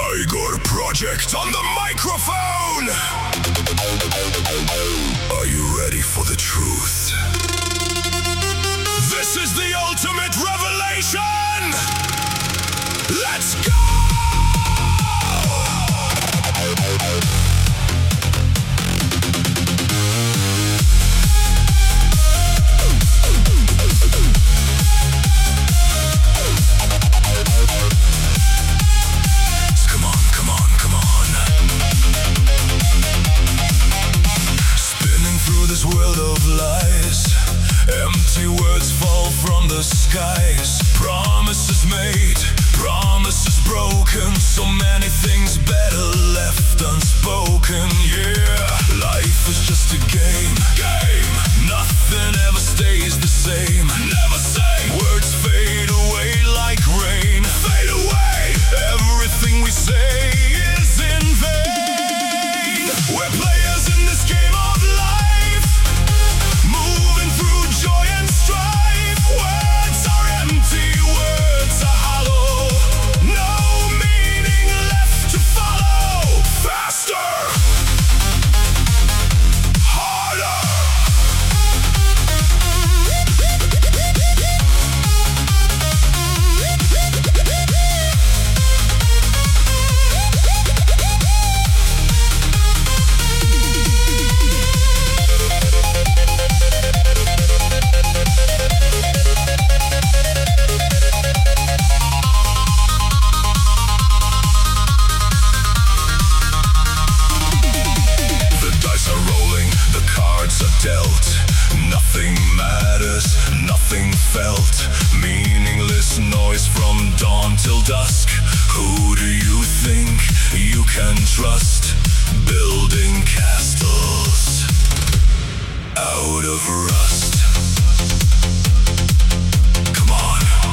Igor Project on the microphone! Are you ready for the truth? This is the ultimate revelation! Let's go! This world of lies, empty words fall from the skies. Promises made, promises broken. So many things better left unspoken. Yeah, life is just a game. Nothing ever stays the same. Never say words fade away like rain. Fade away. Everything we say is in vain. We're players in this game of life, moving through joy and strife. Words are empty, words are hollow. No meaning left to follow. Faster, harder. Dealt. Nothing matters, nothing felt. Meaningless noise from dawn till dusk. Who do you think you can trust? Building castles out of rust. Come on.